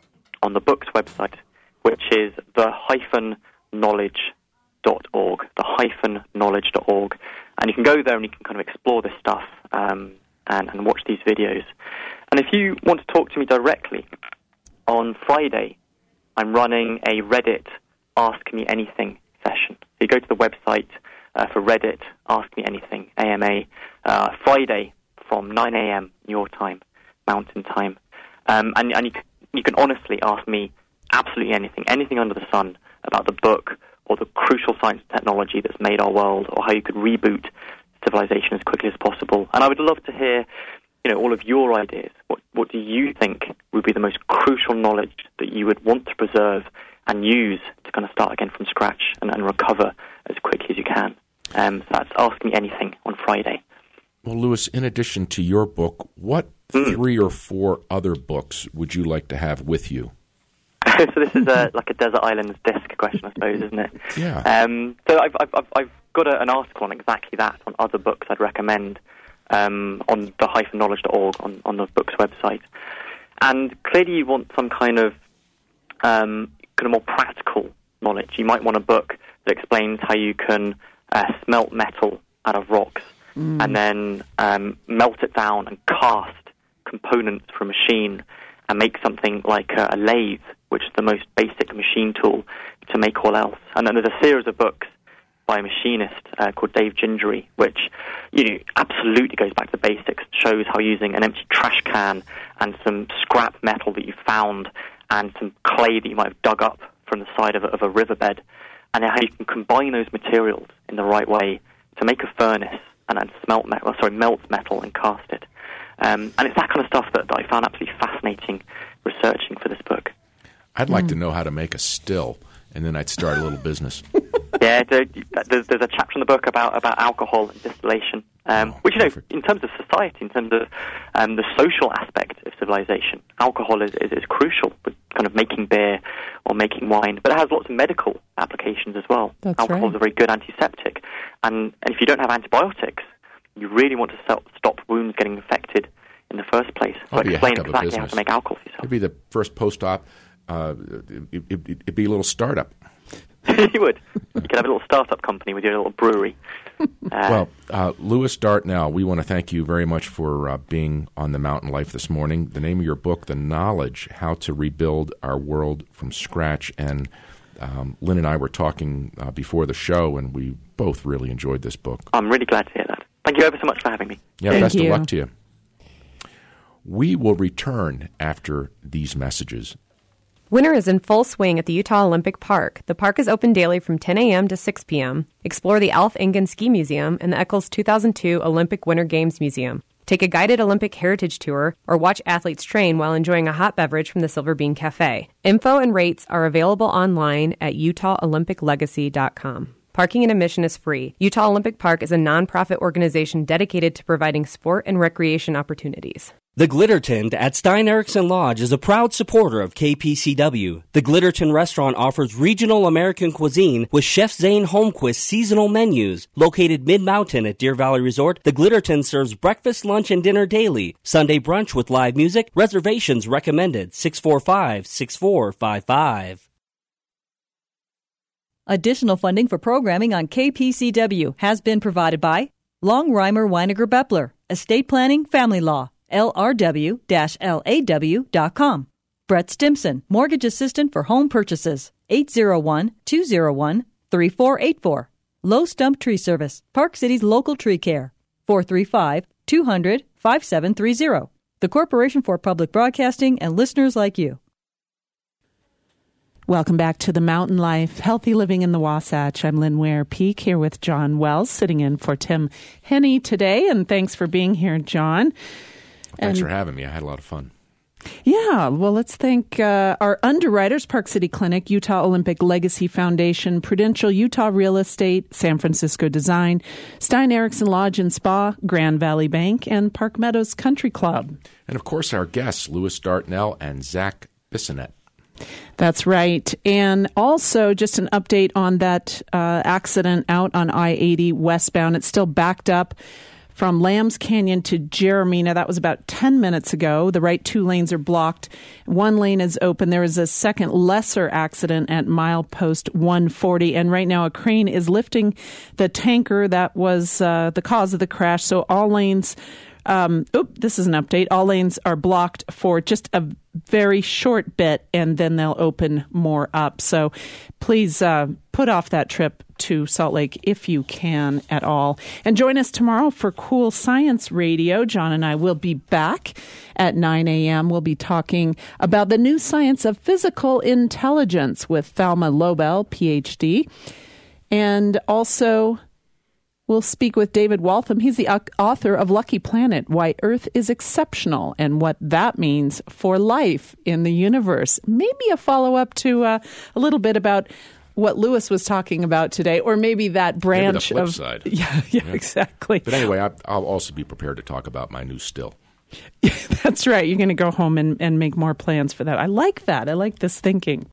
S9: on the book's website, which is the hyphen knowledge dot org, the hyphen knowledge dot org, and you can go there and you can kind of explore this stuff um, and, and watch these videos. And if you want to talk to me directly, on Friday, I'm running a Reddit Ask Me Anything session. So you go to the website uh, for Reddit Ask Me Anything, A M A, uh, Friday from nine a.m. your time, Mountain Time. Um, and and you, can, you can honestly ask me absolutely anything, anything under the sun about the book or the crucial science and technology that's made our world, or how you could reboot civilization as quickly as possible. And I would love to hear, you know, all of your ideas. What what do you think would be the most crucial knowledge that you would want to preserve and use to kind of start again from scratch and, and recover as quickly as you can? Um, so that's Ask Me Anything on Friday.
S2: Well, Lewis, in addition to your book, what mm. three or four other books would you like to have with you?
S9: So this is a, like a Desert Islands Disc question, I suppose, isn't it?
S2: Yeah.
S9: Um, so I've, I've, I've got a, an article on exactly that, on other books I'd recommend, um, on the hyphen knowledge dot org, on, on the book's website. And clearly you want some kind of um, kind of more practical knowledge. You might want a book that explains how you can uh, smelt metal out of rocks mm. and then um, melt it down and cast components for a machine and make something like a, a lathe, which is the most basic machine tool to make all else. And then there's a series of books by a machinist uh, called Dave Gingery, which, you know, absolutely goes back to the basics, shows how using an empty trash can and some scrap metal that you found and some clay that you might have dug up from the side of a, of a riverbed, and how you can combine those materials in the right way to make a furnace and then smelt metal, sorry, melt metal and cast it. Um, and it's that kind of stuff that, that I found absolutely fascinating researching for this book.
S2: I'd like mm. to know how to make a still, and then I'd start a little business.
S9: Yeah, there's, there's a chapter in the book about, about alcohol and distillation, um, oh, which, you know, perfect. in terms of society, in terms of um, the social aspect of civilization, alcohol is, is, is crucial with kind of making beer or making wine, but it has lots of medical applications as well.
S1: That's
S9: alcohol
S1: right.
S9: is a very good antiseptic, and, and if you don't have antibiotics, you really want to stop wounds getting infected in the first place. So
S2: I'll
S9: explain exactly how to make alcohol for yourself.
S2: It'd be the first post-op. Uh, it, it, it'd be a little startup.
S9: You would. You could have a little startup company with your little brewery. Uh,
S2: well, uh, Lewis Dartnell, we want to thank you very much for uh, being on The Mountain Life this morning. The name of your book, The Knowledge, How to Rebuild Our World from Scratch. And um, Lynn and I were talking uh, before the show, and we both really enjoyed this book.
S9: I'm really glad to hear that. Thank you ever so much for having me.
S2: Yeah,
S1: thank
S2: best
S1: you.
S2: of luck to you. We will return after these messages.
S10: Winter is in full swing at the Utah Olympic Park. The park is open daily from ten a.m. to six p.m. Explore the Alf Engen Ski Museum and the Eccles two thousand two Olympic Winter Games Museum. Take a guided Olympic heritage tour or watch athletes train while enjoying a hot beverage from the Silver Bean Cafe. Info and rates are available online at utah olympic legacy dot com. Parking and admission is free. Utah Olympic Park is a nonprofit organization dedicated to providing sport and recreation opportunities.
S11: The Glitter Tent at Stein Eriksen Lodge is a proud supporter of K P C W. The Glitter Tent restaurant offers regional American cuisine with Chef Zane Holmquist's seasonal menus. Located mid-mountain at Deer Valley Resort, the Glitter Tent serves breakfast, lunch, and dinner daily. Sunday brunch with live music. Reservations recommended six four five, six four five five.
S7: Additional funding for programming on K P C W has been provided by Longheimer Weiniger Beppler, Estate Planning, Family Law, L R W L A W dot com. Brett Stimson, Mortgage Assistant for Home Purchases, eight oh one, two oh one, three four eight four. Low Stump Tree Service, Park City's local tree care, four three five, two hundred, five seven three zero. The Corporation for Public Broadcasting and listeners like you.
S1: Welcome back to The Mountain Life, Healthy Living in the Wasatch. I'm Lynn Ware-Peak here with John Wells, sitting in for Tim Henney today. And thanks for being here, John.
S2: Thanks
S1: and,
S2: for having me. I had a lot of fun.
S1: Yeah, well, let's thank uh, our underwriters, Park City Clinic, Utah Olympic Legacy Foundation, Prudential Utah Real Estate, San Francisco Design, Stein Eriksen Lodge and Spa, Grand Valley Bank, and Park Meadows Country Club.
S2: And, of course, our guests, Lewis Dartnell and Zach Bissonette.
S1: That's right. And also just an update on that uh, accident out on I eighty westbound. It's still backed up from Lambs Canyon to Jeremina. That was about ten minutes ago. The right two lanes are blocked. One lane is open. There is a second lesser accident at milepost one forty. And right now a crane is lifting the tanker that was uh, the cause of the crash. So all lanes Um, oop, this is an update. All lanes are blocked for just a very short bit, and then they'll open more up. So please uh, put off that trip to Salt Lake if you can at all. And join us tomorrow for Cool Science Radio. John and I will be back at nine a.m. We'll be talking about the new science of physical intelligence with Thalma Lobel, P H D. And also, we'll speak with David Waltham. He's the author of Lucky Planet, Why Earth is Exceptional and What That Means for Life in the Universe. Maybe a follow-up to uh, a little bit about what Lewis was talking about today, or maybe that branch
S2: maybe the flip
S1: of...
S2: side.
S1: Yeah, yeah, yeah, exactly.
S2: But anyway, I, I'll also be prepared to talk about my new still.
S1: That's right. You're going to go home and, and make more plans for that. I like that. I like this thinking.